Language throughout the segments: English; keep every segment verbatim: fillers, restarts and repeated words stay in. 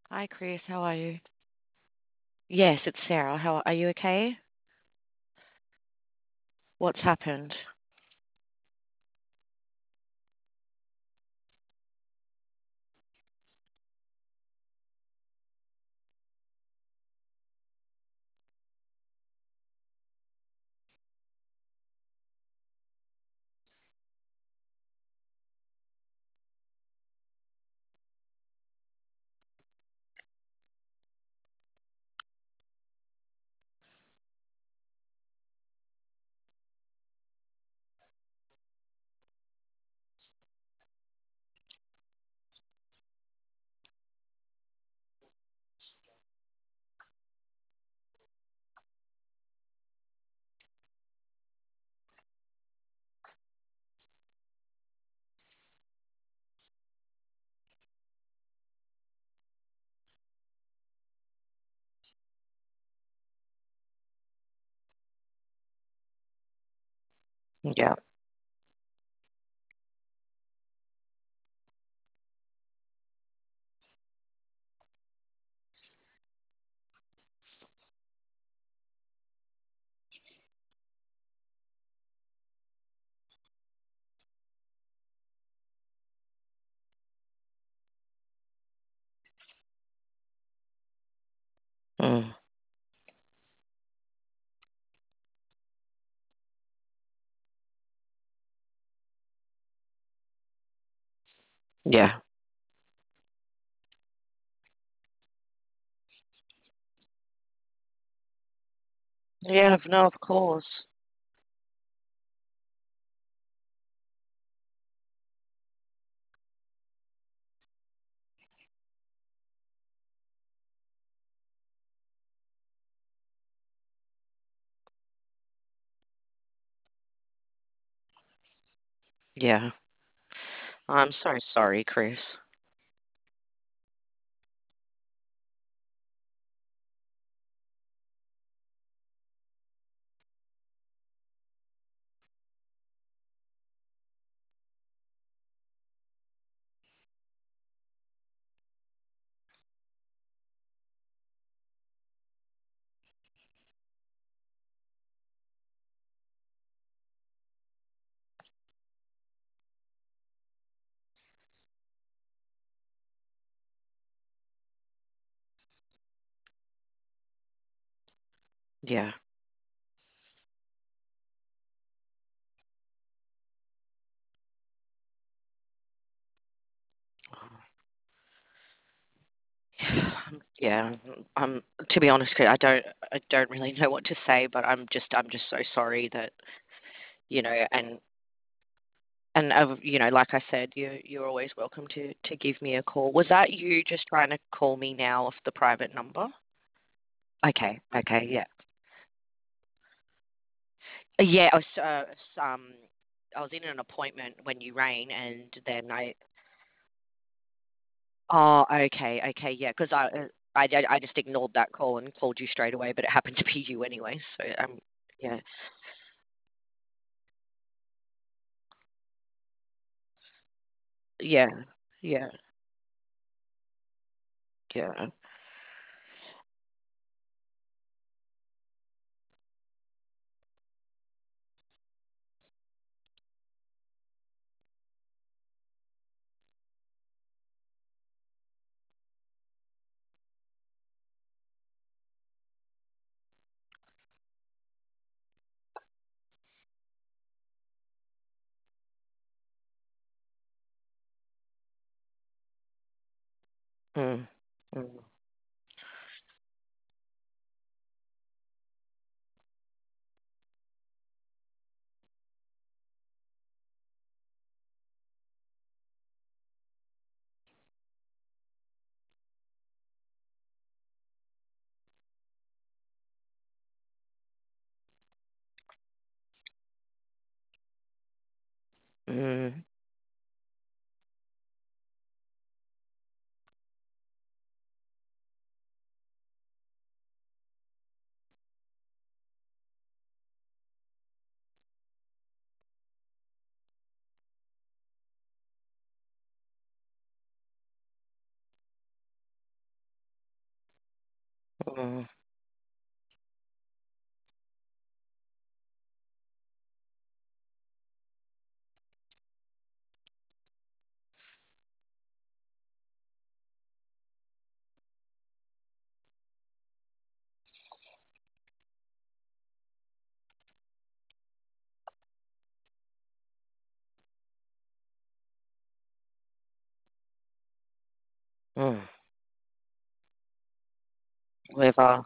Hi, Chris. How are you? Yes, it's Sarah. How are you okay? What's happened? Yeah, mm, yeah, yeah. No, of course. Yeah, I'm so sorry, Chris. Yeah, yeah. Um, to be honest, Chris, I don't, I don't really know what to say, but I'm just, I'm just so sorry that you know, and and uh, you know, like I said, you you're always welcome to to give me a call. Was that you just trying to call me now off the private number? Okay, okay, yeah. Yeah, I was uh, s- um I was in an appointment when you rang, and then I oh okay, okay, yeah, because I, uh, I I I just ignored that call and called you straight away, but it happened to be you anyway. So um yeah, yeah, yeah, yeah. Mm, mm, mm, Mm, mm. Liver.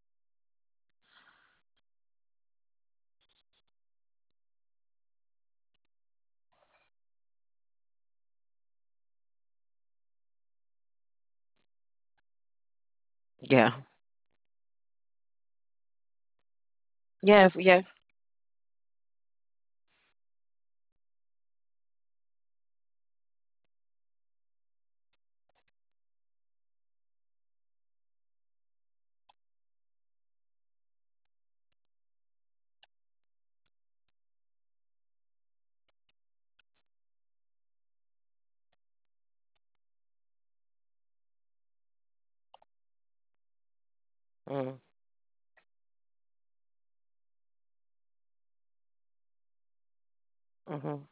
Yeah. Yeah, yeah. Mm, mhm.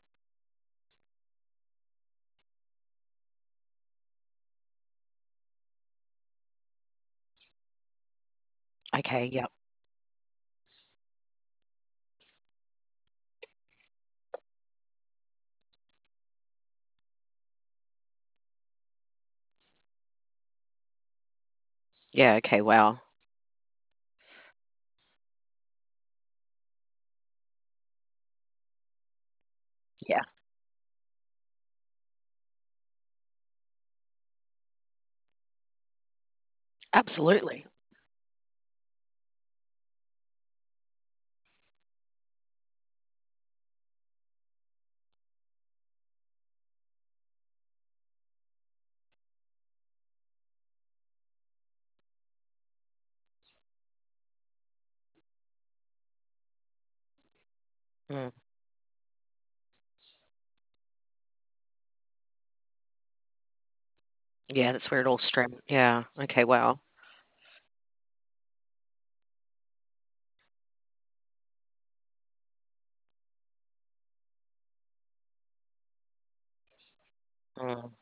Okay, yeah. Yeah, okay, wow. Yeah, absolutely. Mm. Yeah, that's where it all stem. Yeah, okay, wow. Mm.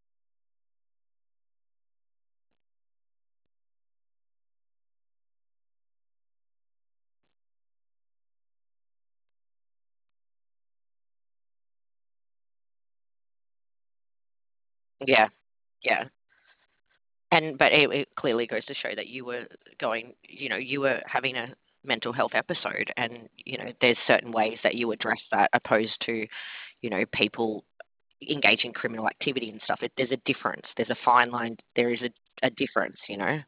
Yeah, yeah. And but it, it clearly goes to show that you were going, you know, you were having a mental health episode, and you know, there's certain ways that you address that opposed to, you know, people engage in criminal activity and stuff. It, there's a difference. There's a fine line. There is a, a difference, you know.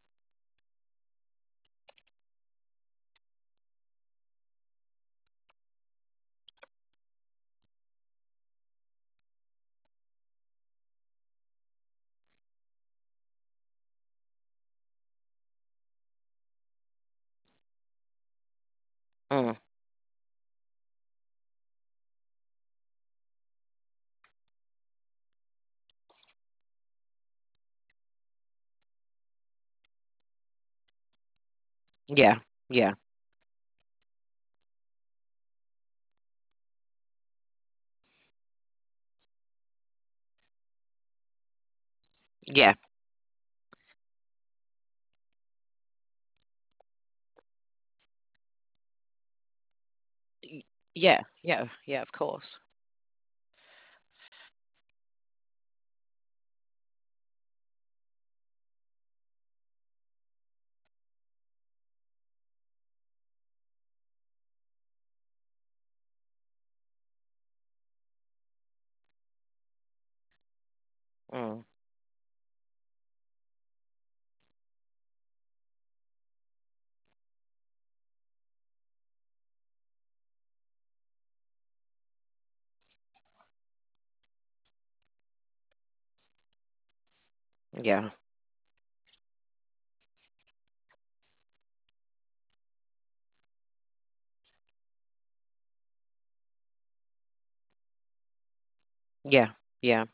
Mm. Yeah, yeah, yeah, Y- yeah, yeah, yeah. Of course. Mm. Yeah, yeah, yeah,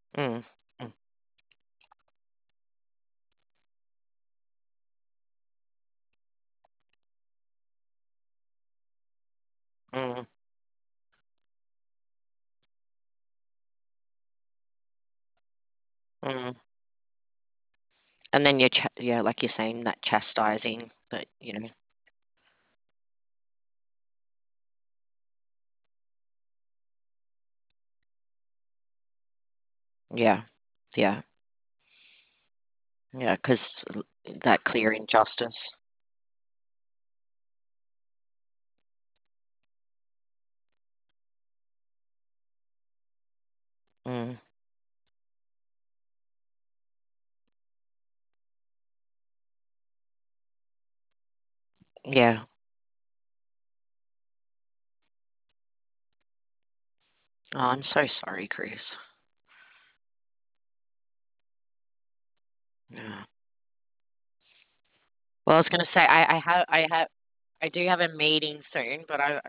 Mm, mm, mm, mm. And then you're, ch yeah, like you're saying, that chastising that, you know, yeah, yeah, yeah, because that clear injustice. Mm, yeah. Oh, I'm so sorry, Chris. Yeah. Well, I was gonna say I, I have I have I do have a meeting soon, but I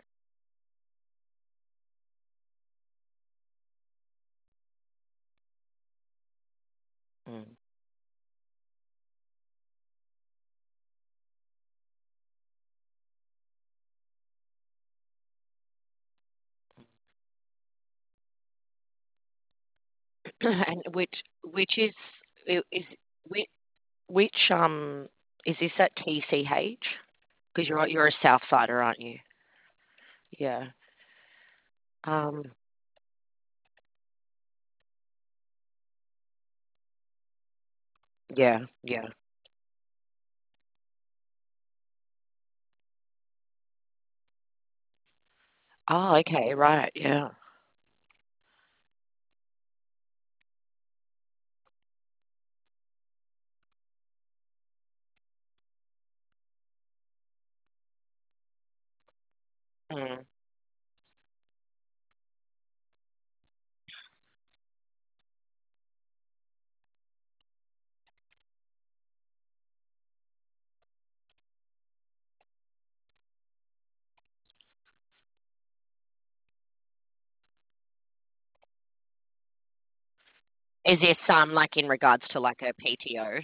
mm. And which which is i- is which, which um is this at T C H? Because you're you're a South Sider, aren't you? Yeah. Um. Yeah. Yeah. Oh, okay. Right. Yeah. Mm. Is this um like in regards to like a P T O?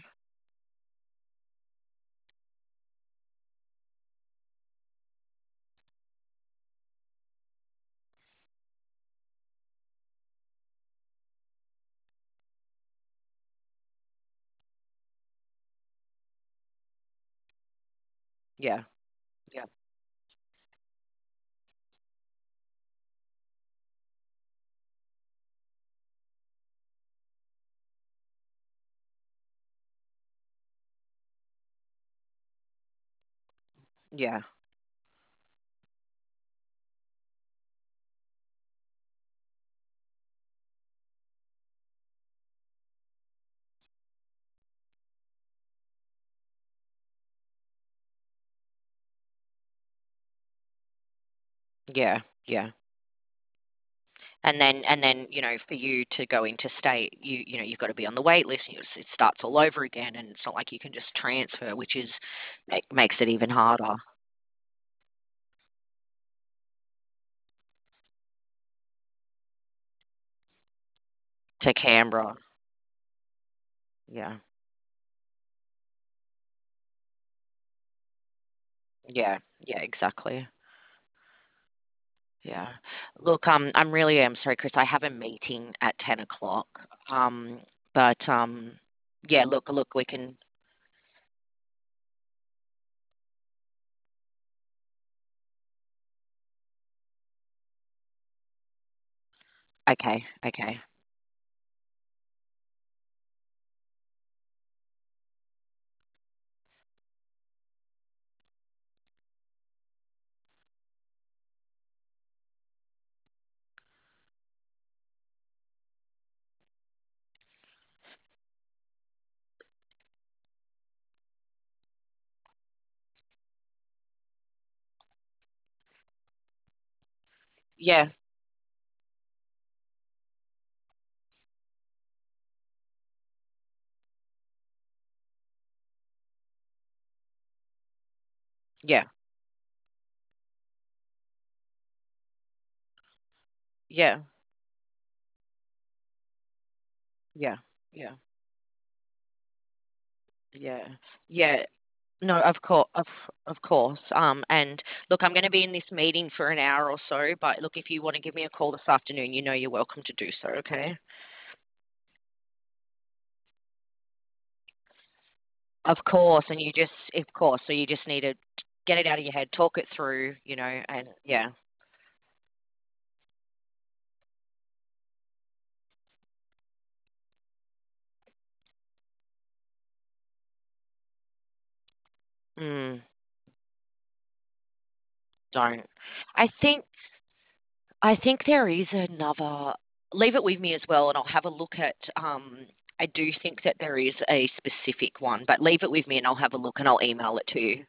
Yeah. Yeah. Yeah. Yeah. Yeah. And then and then, you know, for you to go into state, you you know, you've got to be on the wait list. You, it starts all over again, and it's not like you can just transfer, which is make, makes it even harder to Canberra. Yeah. Yeah. Yeah, exactly. Yeah. Look, um, I'm really am sorry, Chris. I have a meeting at ten o'clock. Um, but um, yeah, look, look, we can. Okay, okay. Yeah, yeah, yeah. Yeah. Yeah. Yeah. Yeah. No, of course, of of course. Um, and look, I'm going to be in this meeting for an hour or so, but look, if you want to give me a call this afternoon, you know you're welcome to do so, okay? Of course, and you just, of course, so you just need to get it out of your head, talk it through, you know, and yeah. Mm, don't. I think I think there is another. Leave it with me as well, and I'll have a look at. Um, I do think that there is a specific one, but leave it with me, and I'll have a look, and I'll email it to you.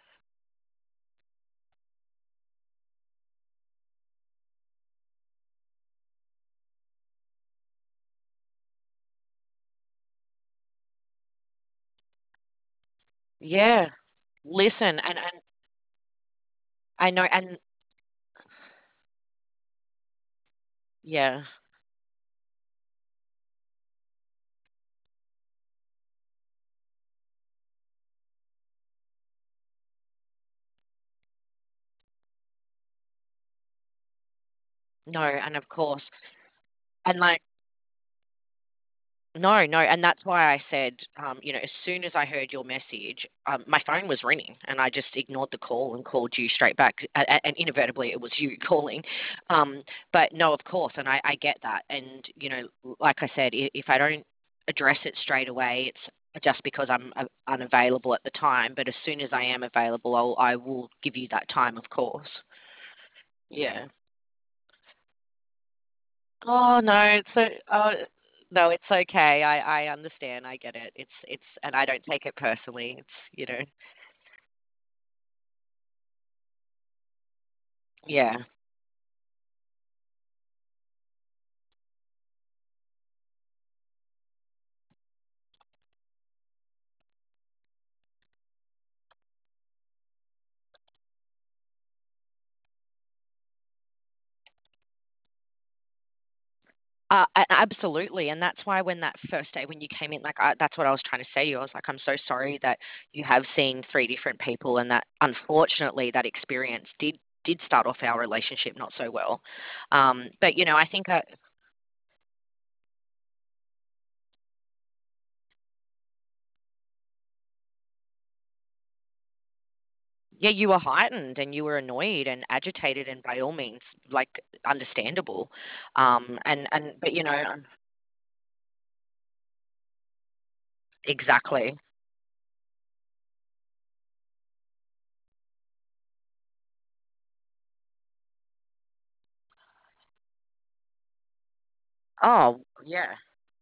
Yeah, listen, and and I know, and yeah, no, and of course, and like. No, no, and that's why I said, um, you know, as soon as I heard your message, um, my phone was ringing, and I just ignored the call and called you straight back. And, and inadvertently, it was you calling. Um, but no, of course, and I, I get that. And you know, like I said, i- if I don't address it straight away, it's just because I'm uh, unavailable at the time. But as soon as I am available, I'll, I will give you that time, of course. Yeah. Oh no, it's so oh no, it's okay. I I understand. I get it. It's it's and I don't take it personally. It's, you know. Yeah. Uh, a- absolutely. And that's why when that first day when you came in, like I, that's what I was trying to say to you. I was like, I'm so sorry that you have seen three different people and that unfortunately that experience did did start off our relationship not so well. Um, but you know, I think I, yeah, you were heightened and you were annoyed and agitated and by all means like understandable. Um, and and but you know, exactly. Oh, yeah.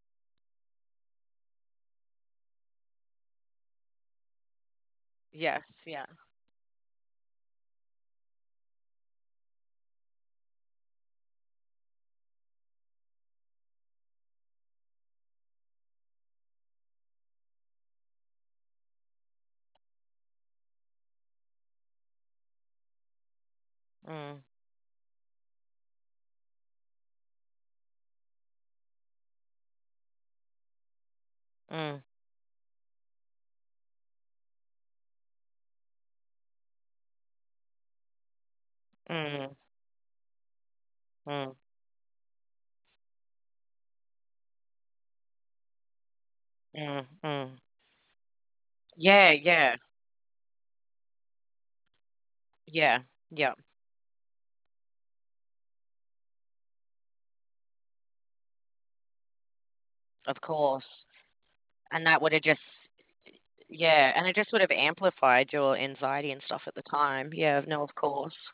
Yes, yeah. Mm, mm, mm, mm, mm, mm. Yeah, yeah, yeah, yeah, of course. And that would have just, yeah, and it just would have amplified your anxiety and stuff at the time. Yeah, no, of course.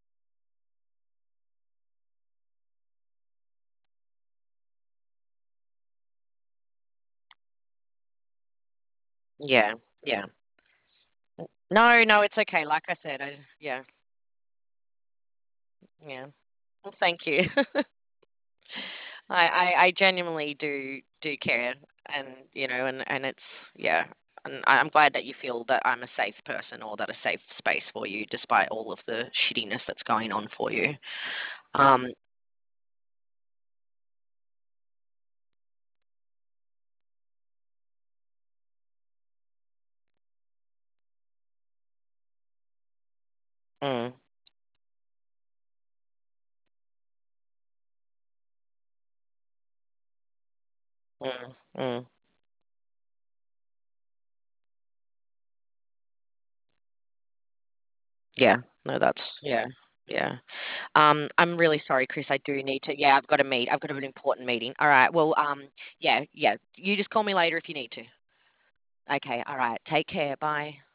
Yeah, yeah. No, no, it's okay. Like I said, I, yeah, yeah. Well, thank you. I, I, I genuinely do do care, and you know, and and it's yeah, and I- I'm glad that you feel that I'm a safe person or that a safe space for you, despite all of the shittiness that's going on for you. Um, Mm, mm, mm. Yeah. No, that's yeah. Yeah. Um, I'm really sorry, Chris. I do need to. Yeah, I've got a meet. I've got an important meeting. All right. Well, um, yeah, yeah. You just call me later if you need to. Okay. All right. Take care. Bye.